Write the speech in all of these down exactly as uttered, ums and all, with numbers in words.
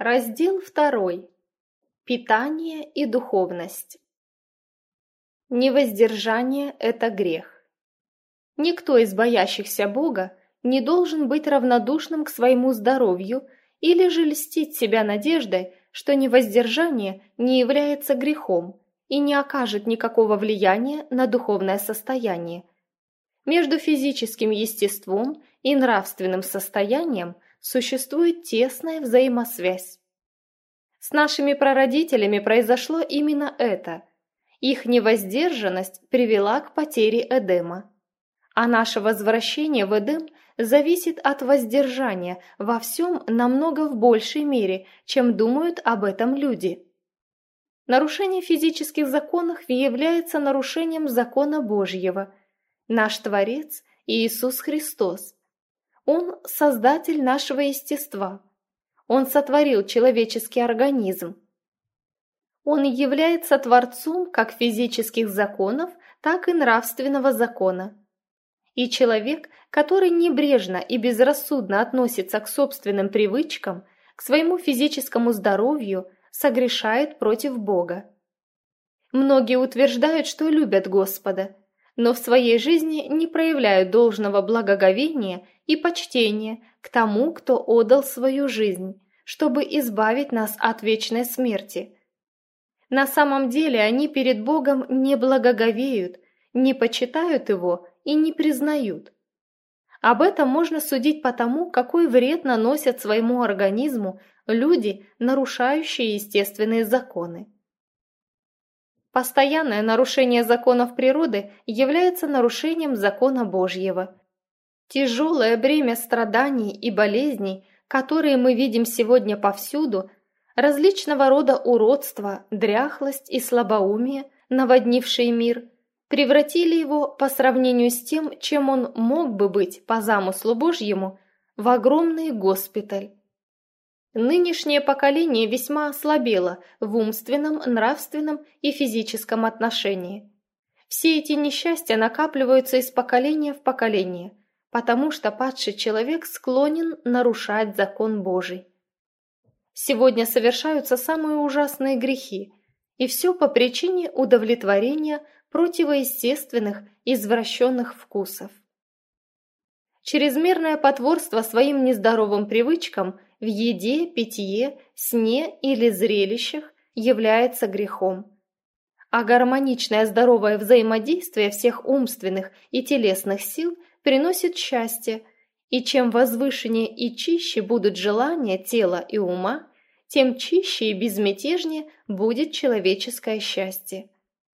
Раздел второй. Питание и духовность. Невоздержание – это грех. Никто из боящихся Бога не должен быть равнодушным к своему здоровью или же льстить себя надеждой, что невоздержание не является грехом и не окажет никакого влияния на духовное состояние. Между физическим естеством и нравственным состоянием существует тесная взаимосвязь. С нашими прародителями произошло именно это. Их невоздержанность привела к потере Эдема. А наше возвращение в Эдем зависит от воздержания во всем намного в большей мере, чем думают об этом люди. Нарушение физических законов является нарушением закона Божьего. Наш Творец – Иисус Христос. Он – создатель нашего естества. Он сотворил человеческий организм. Он является Творцом как физических законов, так и нравственного закона. И человек, который небрежно и безрассудно относится к собственным привычкам, к своему физическому здоровью, согрешает против Бога. Многие утверждают, что любят Господа, но в своей жизни не проявляют должного благоговения и почтения к тому, кто отдал свою жизнь, чтобы избавить нас от вечной смерти. На самом деле они перед Богом не благоговеют, не почитают Его и не признают. Об этом можно судить по тому, какой вред наносят своему организму люди, нарушающие естественные законы. Постоянное нарушение законов природы является нарушением закона Божьего. Тяжелое бремя страданий и болезней, которые мы видим сегодня повсюду, различного рода уродства, дряхлость и слабоумие, наводнившие мир, превратили его, по сравнению с тем, чем он мог бы быть по замыслу Божьему, в огромный госпиталь. Нынешнее поколение весьма ослабело в умственном, нравственном и физическом отношении. Все эти несчастья накапливаются из поколения в поколение, потому что падший человек склонен нарушать закон Божий. Сегодня совершаются самые ужасные грехи, и все по причине удовлетворения противоестественных, извращенных вкусов. Чрезмерное потворство своим нездоровым привычкам в еде, питье, сне или зрелищах является грехом. А гармоничное здоровое взаимодействие всех умственных и телесных сил приносит счастье, и чем возвышеннее и чище будут желания тела и ума, тем чище и безмятежнее будет человеческое счастье.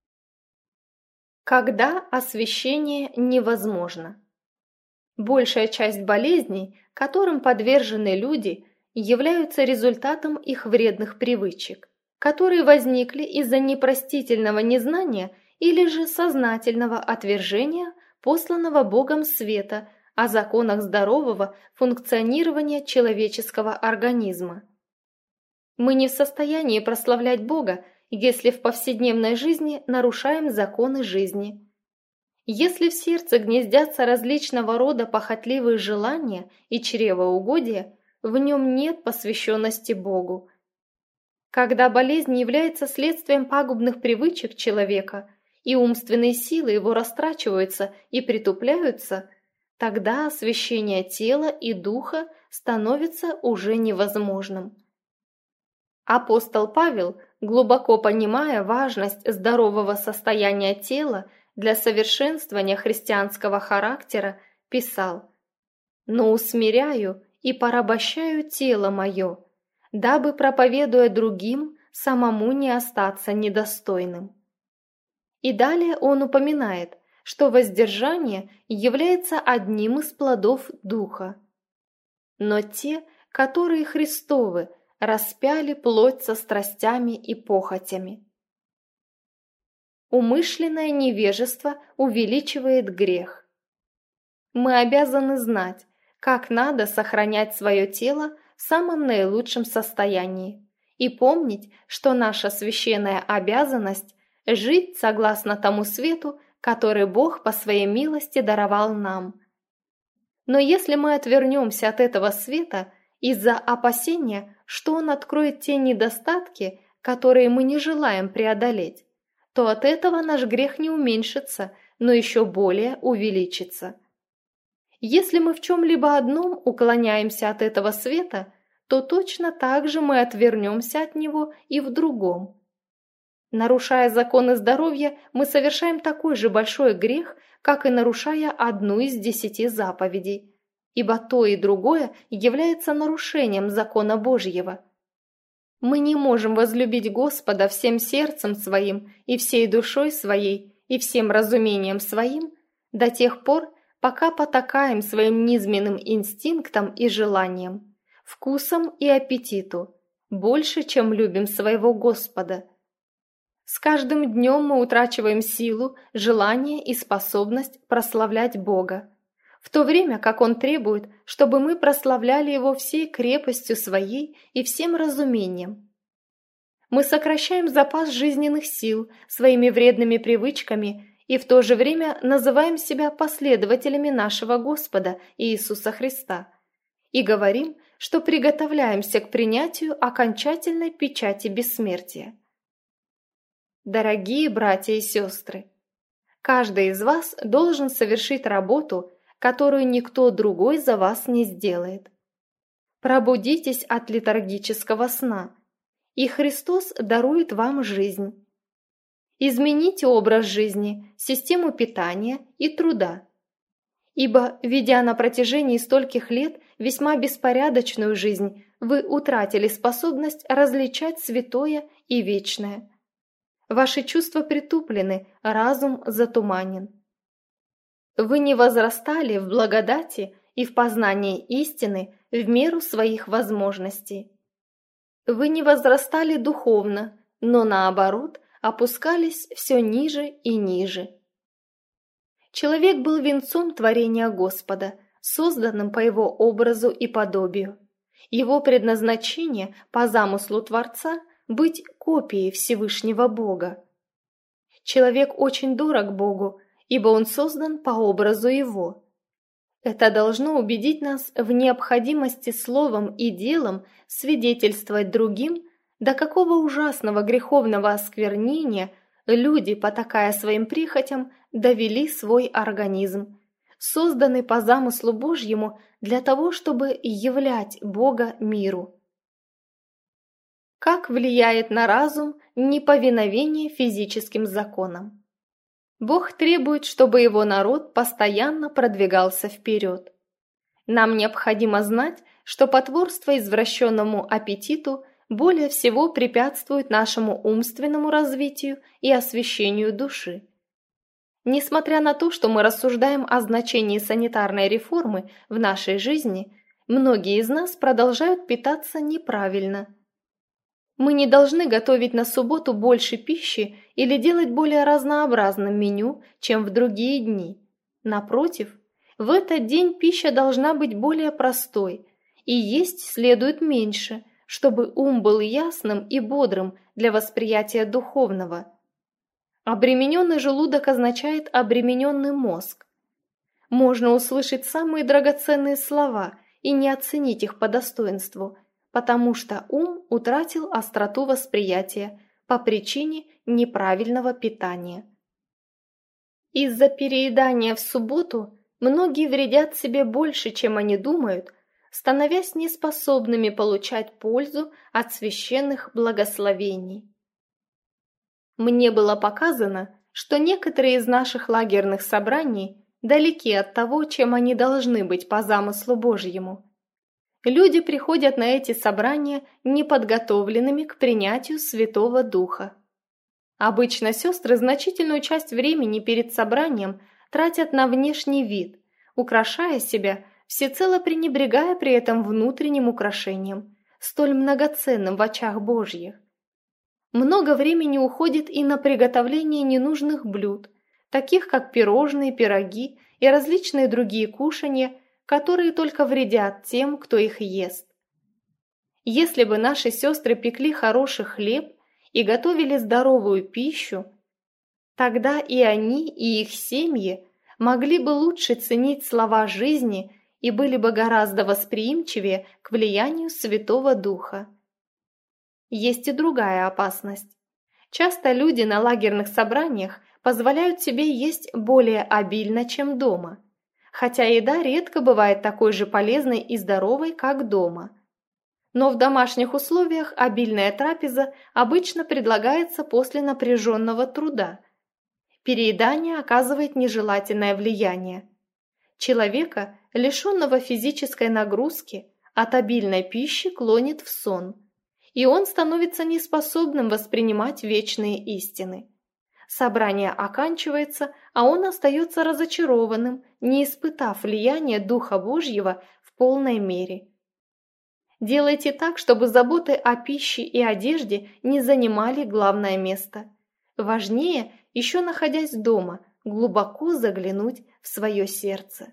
Когда освящение невозможно? Большая часть болезней, которым подвержены люди, являются результатом их вредных привычек, которые возникли из-за непростительного незнания или же сознательного отвержения посланного Богом света о законах здорового функционирования человеческого организма. Мы не в состоянии прославлять Бога, если в повседневной жизни нарушаем законы жизни. Если в сердце гнездятся различного рода похотливые желания и чревоугодия, в нем нет посвященности Богу. Когда болезнь является следствием пагубных привычек человека, и умственные силы его растрачиваются и притупляются, тогда освящение тела и духа становится уже невозможным. Апостол Павел, глубоко понимая важность здорового состояния тела для совершенствования христианского характера, писал: «Но усмиряю и порабощаю тело мое, дабы, проповедуя другим, самому не остаться недостойным». И далее он упоминает, что воздержание является одним из плодов Духа. Но те, которые Христовы, распяли плоть со страстями и похотями. Умышленное невежество увеличивает грех. Мы обязаны знать, как надо сохранять свое тело в самом наилучшем состоянии, и помнить, что наша священная обязанность – жить согласно тому свету, который Бог по своей милости даровал нам. Но если мы отвернемся от этого света из-за опасения, что он откроет те недостатки, которые мы не желаем преодолеть, то от этого наш грех не уменьшится, но еще более увеличится. Если мы в чем-либо одном уклоняемся от этого света, то точно так же мы отвернемся от него и в другом. Нарушая законы здоровья, мы совершаем такой же большой грех, как и нарушая одну из десяти заповедей, ибо то и другое является нарушением закона Божьего. Мы не можем возлюбить Господа всем сердцем своим и всей душой своей и всем разумением своим до тех пор, пока потакаем своим низменным инстинктам и желаниям, вкусам и аппетиту, больше, чем любим своего Господа. С каждым днем мы утрачиваем силу, желание и способность прославлять Бога, в то время как Он требует, чтобы мы прославляли Его всей крепостью своей и всем разумением. Мы сокращаем запас жизненных сил своими вредными привычками и в то же время называем себя последователями нашего Господа Иисуса Христа и говорим, что приготовляемся к принятию окончательной печати бессмертия. Дорогие братья и сестры, каждый из вас должен совершить работу, которую никто другой за вас не сделает. Пробудитесь от летаргического сна, и Христос дарует вам жизнь. Измените образ жизни, систему питания и труда. Ибо, ведя на протяжении стольких лет весьма беспорядочную жизнь, вы утратили способность различать святое и вечное. Ваши чувства притуплены, разум затуманен. Вы не возрастали в благодати и в познании истины в меру своих возможностей. Вы не возрастали духовно, но наоборот опускались все ниже и ниже. Человек был венцом творения Господа, созданным по его образу и подобию. Его предназначение по замыслу Творца – быть копией Всевышнего Бога. Человек очень дорог Богу, ибо он создан по образу Его. Это должно убедить нас в необходимости словом и делом свидетельствовать другим, до какого ужасного греховного осквернения люди, потакая своим прихотям, довели свой организм, созданный по замыслу Божьему для того, чтобы являть Бога миру. Как влияет на разум неповиновение физическим законам? Бог требует, чтобы его народ постоянно продвигался вперед. Нам необходимо знать, что потворство извращенному аппетиту более всего препятствует нашему умственному развитию и освящению души. Несмотря на то, что мы рассуждаем о значении санитарной реформы в нашей жизни, многие из нас продолжают питаться неправильно. Мы не должны готовить на субботу больше пищи или делать более разнообразным меню, чем в другие дни. Напротив, в этот день пища должна быть более простой, и есть следует меньше, чтобы ум был ясным и бодрым для восприятия духовного. Обремененный желудок означает обремененный мозг. Можно услышать самые драгоценные слова и не оценить их по достоинству, потому что ум утратил остроту восприятия по причине неправильного питания. Из-за переедания в субботу многие вредят себе больше, чем они думают, становясь неспособными получать пользу от священных благословений. Мне было показано, что некоторые из наших лагерных собраний далеки от того, чем они должны быть по замыслу Божьему. Люди приходят на эти собрания неподготовленными к принятию Святого Духа. Обычно сестры значительную часть времени перед собранием тратят на внешний вид, украшая себя, всецело пренебрегая при этом внутренним украшением, столь многоценным в очах Божьих. Много времени уходит и на приготовление ненужных блюд, таких как пирожные, пироги и различные другие кушанья, которые только вредят тем, кто их ест. Если бы наши сестры пекли хороший хлеб и готовили здоровую пищу, тогда и они, и их семьи могли бы лучше ценить слова жизни и были бы гораздо восприимчивее к влиянию Святого Духа. Есть и другая опасность. Часто люди на лагерных собраниях позволяют себе есть более обильно, чем дома, хотя еда редко бывает такой же полезной и здоровой, как дома. Но в домашних условиях обильная трапеза обычно предлагается после напряженного труда. Переедание оказывает нежелательное влияние. Человека, лишенного физической нагрузки, от обильной пищи клонит в сон, и он становится неспособным воспринимать вечные истины. Собрание оканчивается, а он остается разочарованным, не испытав влияния Духа Божьего в полной мере. Делайте так, чтобы заботы о пище и одежде не занимали главное место. Важнее, еще находясь дома, глубоко заглянуть в свое сердце.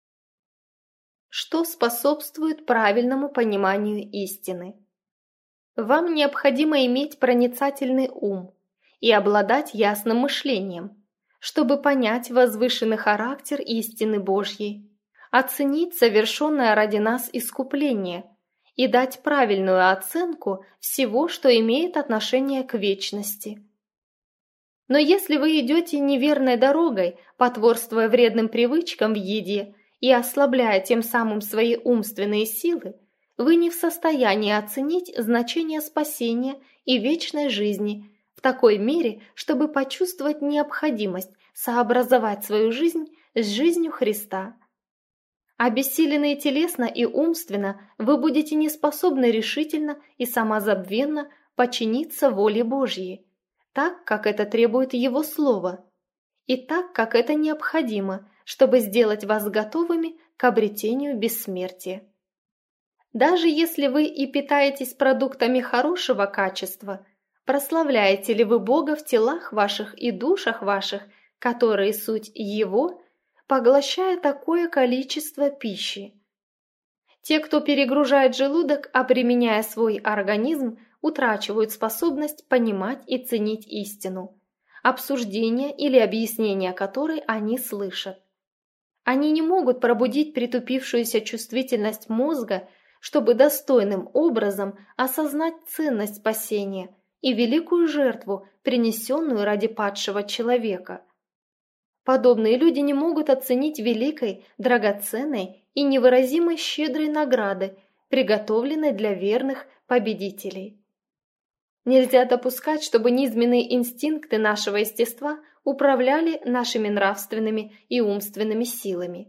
Что способствует правильному пониманию истины? Вам необходимо иметь проницательный ум и обладать ясным мышлением, чтобы понять возвышенный характер истины Божьей, оценить совершенное ради нас искупление и дать правильную оценку всего, что имеет отношение к вечности. Но если вы идете неверной дорогой, потворствуя вредным привычкам в еде и ослабляя тем самым свои умственные силы, вы не в состоянии оценить значение спасения и вечной жизни в такой мере, чтобы почувствовать необходимость сообразовать свою жизнь с жизнью Христа. Обессиленные телесно и умственно, вы будете неспособны решительно и самозабвенно подчиниться воле Божьей, так, как это требует Его Слово, и так, как это необходимо, чтобы сделать вас готовыми к обретению бессмертия. Даже если вы и питаетесь продуктами хорошего качества, прославляете ли вы Бога в телах ваших и душах ваших, которые суть Его, поглощая такое количество пищи? Те, кто перегружает желудок, обременяя свой организм, утрачивают способность понимать и ценить истину, обсуждение или объяснение которой они слышат. Они не могут пробудить притупившуюся чувствительность мозга, чтобы достойным образом осознать ценность спасения и великую жертву, принесенную ради падшего человека. Подобные люди не могут оценить великой, драгоценной и невыразимой щедрой награды, приготовленной для верных победителей. Нельзя допускать, чтобы низменные инстинкты нашего естества управляли нашими нравственными и умственными силами.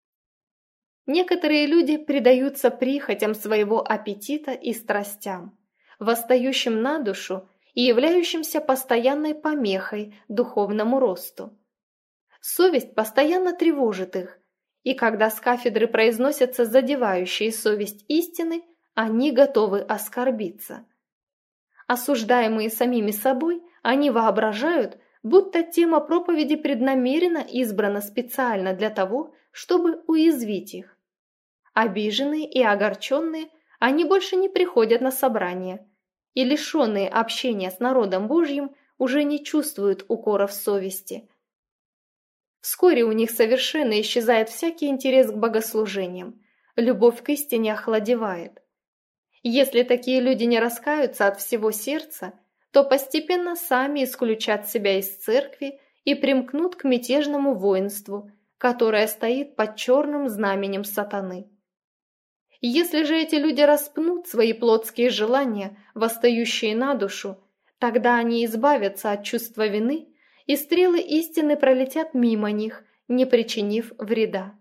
Некоторые люди предаются прихотям своего аппетита и страстям, восстающим на душу и являющимся постоянной помехой духовному росту. Совесть постоянно тревожит их, и когда с кафедры произносятся задевающие совесть истины, они готовы оскорбиться. Осуждаемые самими собой, они воображают, будто тема проповеди преднамеренно избрана специально для того, чтобы уязвить их. Обиженные и огорченные, они больше не приходят на собрания, и лишенные общения с народом Божьим уже не чувствуют укоров совести. Вскоре у них совершенно исчезает всякий интерес к богослужениям, любовь к истине охладевает. Если такие люди не раскаются от всего сердца, то постепенно сами исключат себя из церкви и примкнут к мятежному воинству, которое стоит под черным знаменем сатаны. Если же эти люди распнут свои плотские желания, восстающие на душу, тогда они избавятся от чувства вины, и стрелы истины пролетят мимо них, не причинив вреда.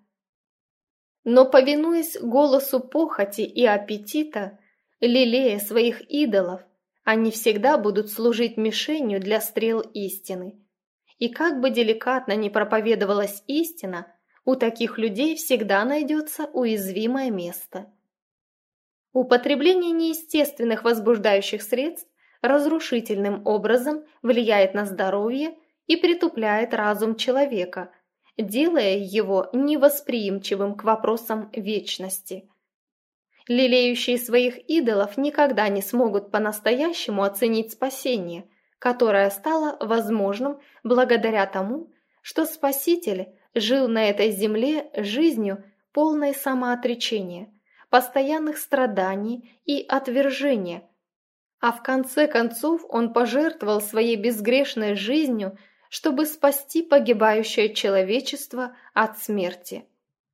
Но, повинуясь голосу похоти и аппетита, лелея своих идолов, они всегда будут служить мишенью для стрел истины. И как бы деликатно ни проповедовалась истина, у таких людей всегда найдется уязвимое место. Употребление неестественных возбуждающих средств разрушительным образом влияет на здоровье и притупляет разум человека, делая его невосприимчивым к вопросам вечности. Лелеющие своих идолов никогда не смогут по-настоящему оценить спасение, которое стало возможным благодаря тому, что Спаситель жил на этой земле жизнью, полной самоотречения, постоянных страданий и отвержения, а в конце концов он пожертвовал своей безгрешной жизнью, чтобы спасти погибающее человечество от смерти.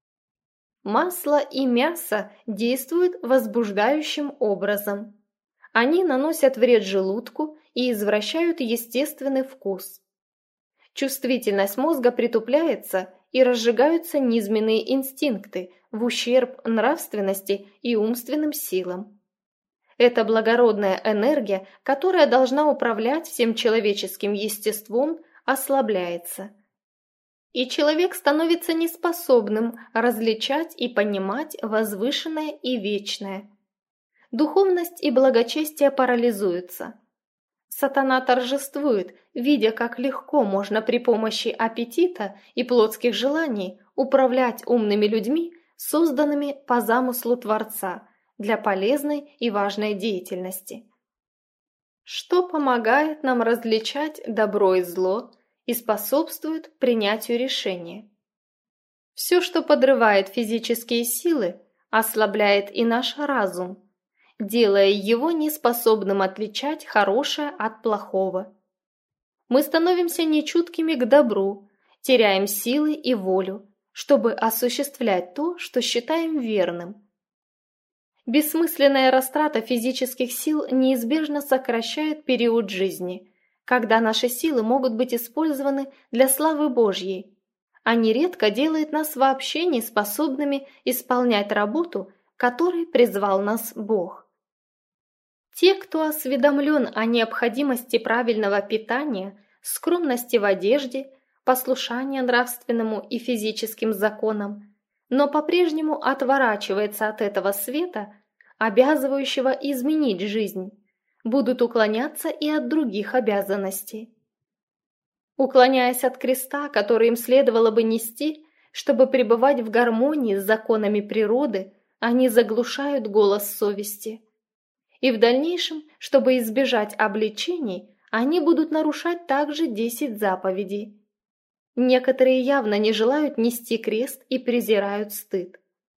Масло и мясо действуют возбуждающим образом. Они наносят вред желудку и извращают естественный вкус. Чувствительность мозга притупляется и разжигаются низменные инстинкты в ущерб нравственности и умственным силам. Эта благородная энергия, которая должна управлять всем человеческим естеством, ослабляется. И человек становится неспособным различать и понимать возвышенное и вечное. Духовность и благочестие парализуются. Сатана торжествует, видя, как легко можно при помощи аппетита и плотских желаний управлять умными людьми, созданными по замыслу Творца для полезной и важной деятельности. Что помогает нам различать добро и зло и способствует принятию решения? Все, что подрывает физические силы, ослабляет и наш разум, делая его неспособным отличать хорошее от плохого. Мы становимся нечуткими к добру, теряем силы и волю, чтобы осуществлять то, что считаем верным. Бессмысленная растрата физических сил неизбежно сокращает период жизни, когда наши силы могут быть использованы для славы Божьей, а нередко делает нас вообще неспособными исполнять работу, которой призвал нас Бог. Те, кто осведомлен о необходимости правильного питания, скромности в одежде, послушания нравственному и физическим законам, но по-прежнему отворачивается от этого света, обязывающего изменить жизнь, будут уклоняться и от других обязанностей. Уклоняясь от креста, который им следовало бы нести, чтобы пребывать в гармонии с законами природы, они заглушают голос совести. И в дальнейшем, чтобы избежать обличений, они будут нарушать также десять заповедей. Некоторые явно не желают нести крест и презирают стыд.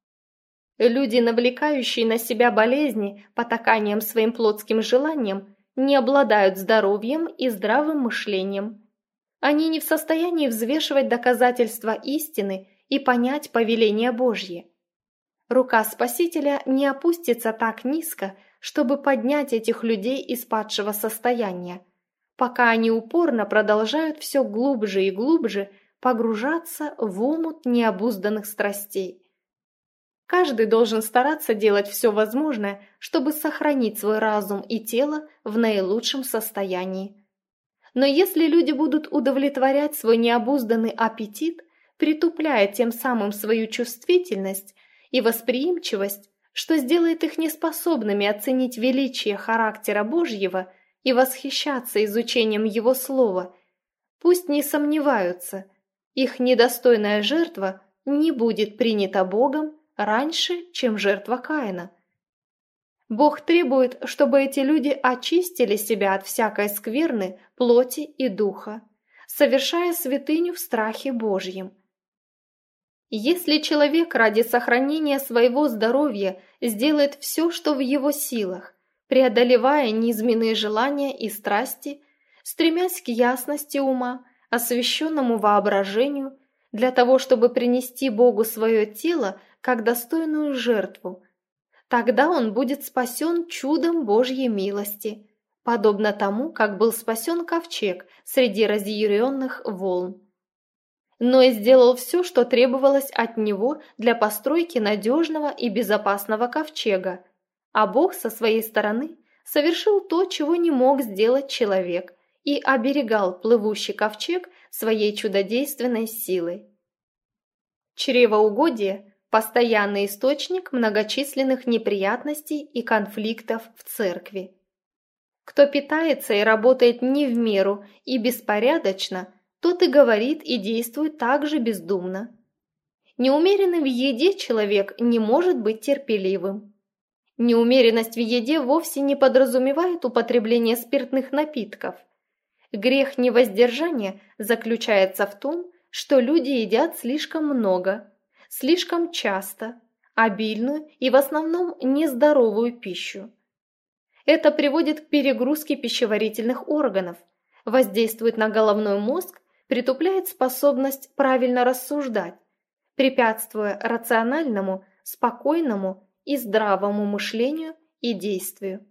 Люди, навлекающие на себя болезни потаканием своим плотским желаниям, не обладают здоровьем и здравым мышлением. Они не в состоянии взвешивать доказательства истины и понять повеление Божье. Рука Спасителя не опустится так низко, чтобы поднять этих людей из падшего состояния, пока они упорно продолжают все глубже и глубже погружаться в омут необузданных страстей. Каждый должен стараться делать все возможное, чтобы сохранить свой разум и тело в наилучшем состоянии. Но если люди будут удовлетворять свой необузданный аппетит, притупляя тем самым свою чувствительность и восприимчивость, что сделает их неспособными оценить величие характера Божьего и восхищаться изучением Его Слова, пусть не сомневаются, их недостойная жертва не будет принята Богом раньше, чем жертва Каина. Бог требует, чтобы эти люди очистили себя от всякой скверны плоти и духа, совершая святыню в страхе Божьем. Если человек ради сохранения своего здоровья сделает все, что в его силах, преодолевая низменные желания и страсти, стремясь к ясности ума, освященному воображению, для того, чтобы принести Богу свое тело как достойную жертву, тогда он будет спасен чудом Божьей милости, подобно тому, как был спасен ковчег среди разъяренных волн. Ной сделал все, что требовалось от него для постройки надежного и безопасного ковчега, а Бог со своей стороны совершил то, чего не мог сделать человек, и оберегал плывущий ковчег своей чудодейственной силой. Чревоугодие – постоянный источник многочисленных неприятностей и конфликтов в церкви. Кто питается и работает не в меру и беспорядочно, тот и говорит и действует так же бездумно. Неумеренный в еде человек не может быть терпеливым. Неумеренность в еде вовсе не подразумевает употребление спиртных напитков. Грех невоздержания заключается в том, что люди едят слишком много, слишком часто, обильную и в основном нездоровую пищу. Это приводит к перегрузке пищеварительных органов, воздействует на головной мозг, притупляет способность правильно рассуждать, препятствуя рациональному, спокойному и здравому мышлению и действию.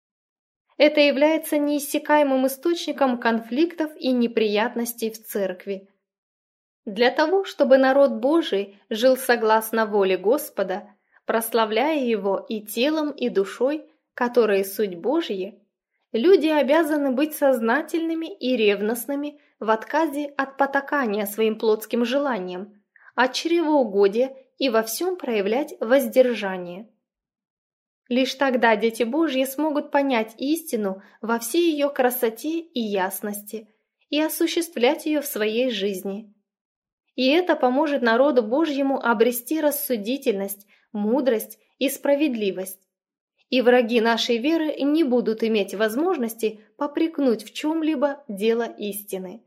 Это является неиссякаемым источником конфликтов и неприятностей в церкви. Для того, чтобы народ Божий жил согласно воле Господа, прославляя Его и телом, и душой, которые суть Божьи, люди обязаны быть сознательными и ревностными в отказе от потакания своим плотским желаниям, от чревоугодия и во всем проявлять воздержание. Лишь тогда дети Божьи смогут понять истину во всей ее красоте и ясности и осуществлять ее в своей жизни. И это поможет народу Божьему обрести рассудительность, мудрость и справедливость. И враги нашей веры не будут иметь возможности попрекнуть в чем-либо дело истины.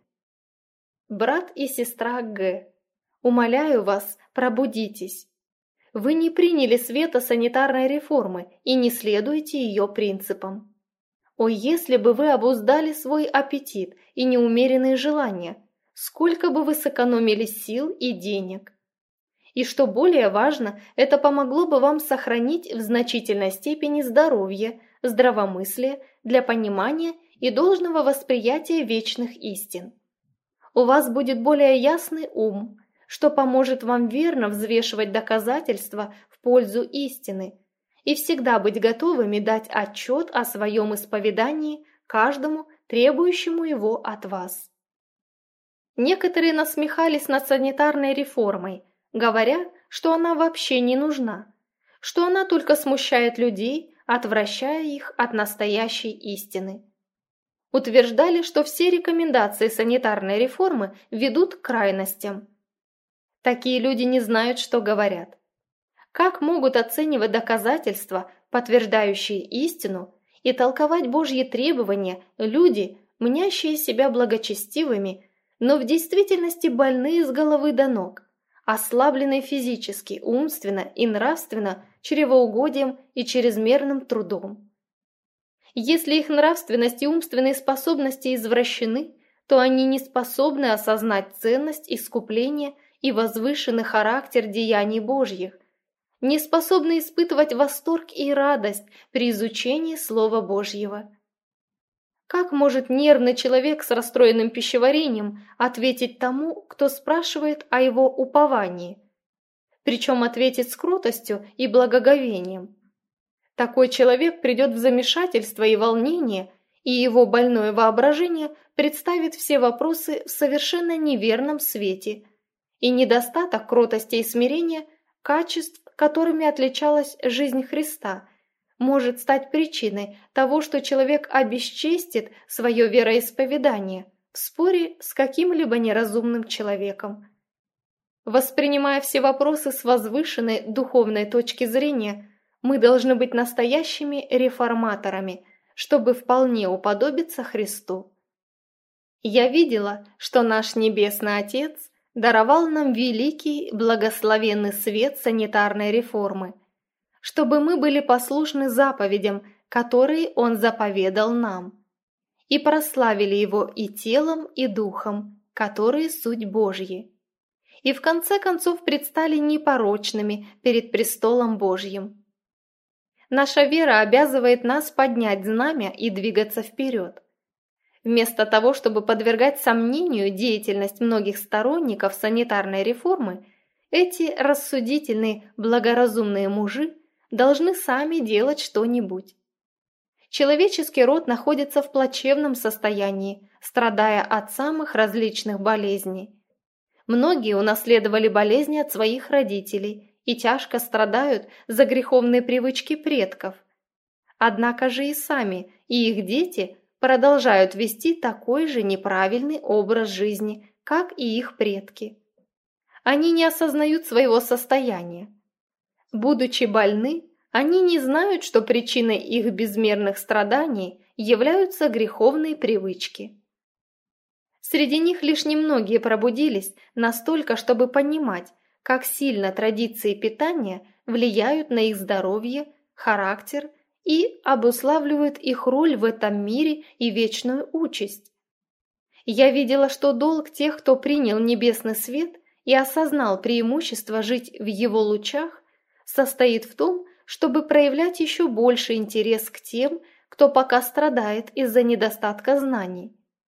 Брат и сестра Г. Умоляю вас, пробудитесь. Вы не приняли света санитарной реформы и не следуете ее принципам. О, если бы вы обуздали свой аппетит и неумеренные желания, сколько бы вы сэкономили сил и денег. И что более важно, это помогло бы вам сохранить в значительной степени здоровье, здравомыслие для понимания и должного восприятия вечных истин. У вас будет более ясный ум, что поможет вам верно взвешивать доказательства в пользу истины и всегда быть готовыми дать отчет о своем исповедании каждому, требующему его от вас. Некоторые насмехались над санитарной реформой, говоря, что она вообще не нужна, что она только смущает людей, отвращая их от настоящей истины. Утверждали, что все рекомендации санитарной реформы ведут к крайностям. Такие люди не знают, что говорят. Как могут оценивать доказательства, подтверждающие истину, и толковать Божьи требования люди, мнящие себя благочестивыми, но в действительности больные с головы до ног, ослабленные физически, умственно и нравственно чревоугодием и чрезмерным трудом? Если их нравственность и умственные способности извращены, то они не способны осознать ценность искупления и возвышенный характер деяний Божьих, не способны испытывать восторг и радость при изучении Слова Божьего. Как может нервный человек с расстроенным пищеварением ответить тому, кто спрашивает о его уповании? Причем ответить с кротостью и благоговением. Такой человек придет в замешательство и волнение, и его больное воображение представит все вопросы в совершенно неверном свете, и недостаток кротости и смирения, качеств, которыми отличалась жизнь Христа, может стать причиной того, что человек обесчестит свое вероисповедание в споре с каким-либо неразумным человеком. Воспринимая все вопросы с возвышенной духовной точки зрения, мы должны быть настоящими реформаторами, чтобы вполне уподобиться Христу. Я видела, что наш Небесный Отец даровал нам великий благословенный свет санитарной реформы, чтобы мы были послушны заповедям, которые Он заповедал нам, и прославили Его и телом, и духом, которые суть Божьи, и в конце концов предстали непорочными перед престолом Божьим. Наша вера обязывает нас поднять знамя и двигаться вперед. Вместо того, чтобы подвергать сомнению деятельность многих сторонников санитарной реформы, эти рассудительные, благоразумные мужи должны сами делать что-нибудь. Человеческий род находится в плачевном состоянии, страдая от самых различных болезней. Многие унаследовали болезни от своих родителей и тяжко страдают за греховные привычки предков. Однако же и сами, и их дети продолжают вести такой же неправильный образ жизни, как и их предки. Они не осознают своего состояния. Будучи больны, они не знают, что причиной их безмерных страданий являются греховные привычки. Среди них лишь немногие пробудились настолько, чтобы понимать, как сильно традиции питания влияют на их здоровье, характер и обуславливают их роль в этом мире и вечную участь. Я видела, что долг тех, кто принял небесный свет и осознал преимущество жить в его лучах, состоит в том, чтобы проявлять еще больше интерес к тем, кто пока страдает из-за недостатка знаний.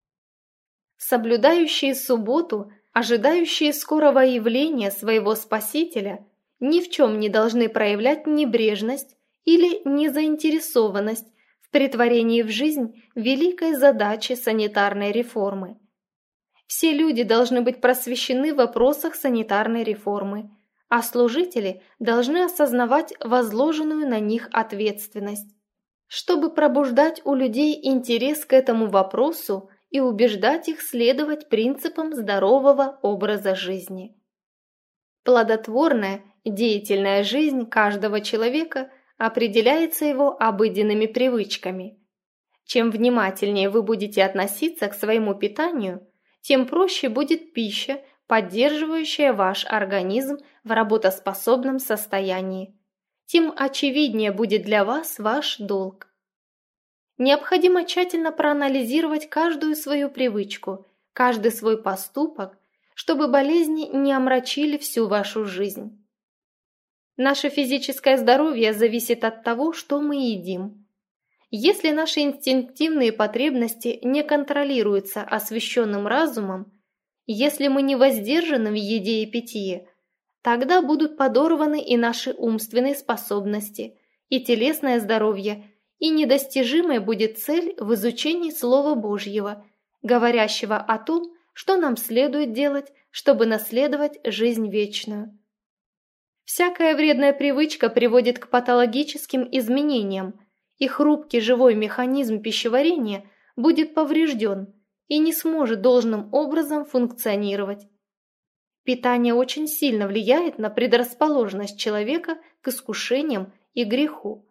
Соблюдающие субботу, ожидающие скорого явления своего Спасителя, ни в чем не должны проявлять небрежность или незаинтересованность в претворении в жизнь великой задачи санитарной реформы. Все люди должны быть просвещены в вопросах санитарной реформы, а служители должны осознавать возложенную на них ответственность, чтобы пробуждать у людей интерес к этому вопросу и убеждать их следовать принципам здорового образа жизни. Плодотворная, деятельная жизнь каждого человека определяется его обыденными привычками. Чем внимательнее вы будете относиться к своему питанию, тем проще будет пища, поддерживающая ваш организм в работоспособном состоянии, тем очевиднее будет для вас ваш долг. Необходимо тщательно проанализировать каждую свою привычку, каждый свой поступок, чтобы болезни не омрачили всю вашу жизнь. Наше физическое здоровье зависит от того, что мы едим. Если наши инстинктивные потребности не контролируются освященным разумом, если мы не воздержаны в еде и питье, тогда будут подорваны и наши умственные способности, и телесное здоровье, и недостижимой будет цель в изучении Слова Божьего, говорящего о том, что нам следует делать, чтобы наследовать жизнь вечную. Всякая вредная привычка приводит к патологическим изменениям, и хрупкий живой механизм пищеварения будет поврежден и не сможет должным образом функционировать. Питание очень сильно влияет на предрасположенность человека к искушениям и греху.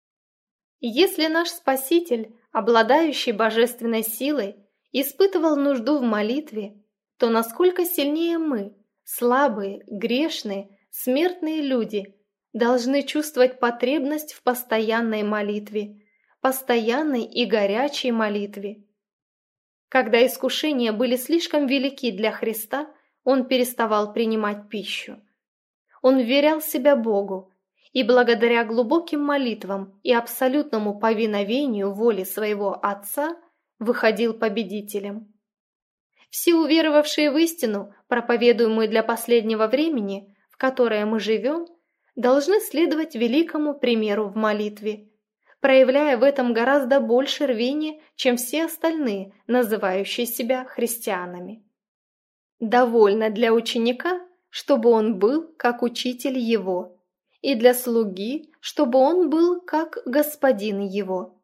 Если наш Спаситель, обладающий божественной силой, испытывал нужду в молитве, то насколько сильнее мы, слабые, грешные, смертные люди, должны чувствовать потребность в постоянной молитве, постоянной и горячей молитве. Когда искушения были слишком велики для Христа, он переставал принимать пищу. Он вверял себя Богу, и благодаря глубоким молитвам и абсолютному повиновению воле своего Отца выходил победителем. Все уверовавшие в истину, проповедуемую для последнего времени, в которое мы живем, должны следовать великому примеру в молитве, проявляя в этом гораздо больше рвения, чем все остальные, называющие себя христианами. Довольно для ученика, чтобы он был как учитель его, и для слуги, чтобы он был как господин его.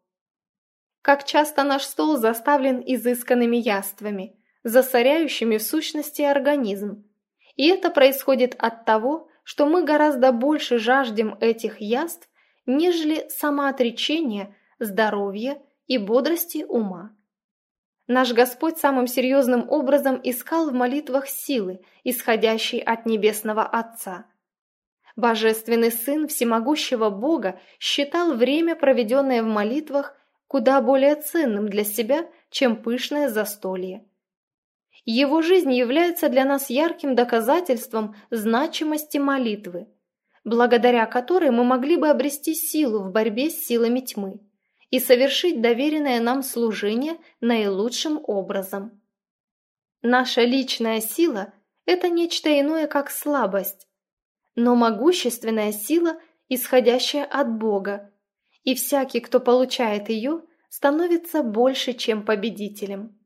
Как часто наш стол заставлен изысканными яствами, засоряющими в сущности организм, и это происходит от того, что мы гораздо больше жаждем этих яств, нежели самоотречения, здоровья и бодрости ума. Наш Господь самым серьезным образом искал в молитвах силы, исходящей от Небесного Отца. Божественный Сын Всемогущего Бога считал время, проведенное в молитвах, куда более ценным для себя, чем пышное застолье. Его жизнь является для нас ярким доказательством значимости молитвы, благодаря которой мы могли бы обрести силу в борьбе с силами тьмы и совершить доверенное нам служение наилучшим образом. Наша личная сила – это нечто иное, как слабость, но могущественная сила, исходящая от Бога, и всякий, кто получает ее, становится больше, чем победителем.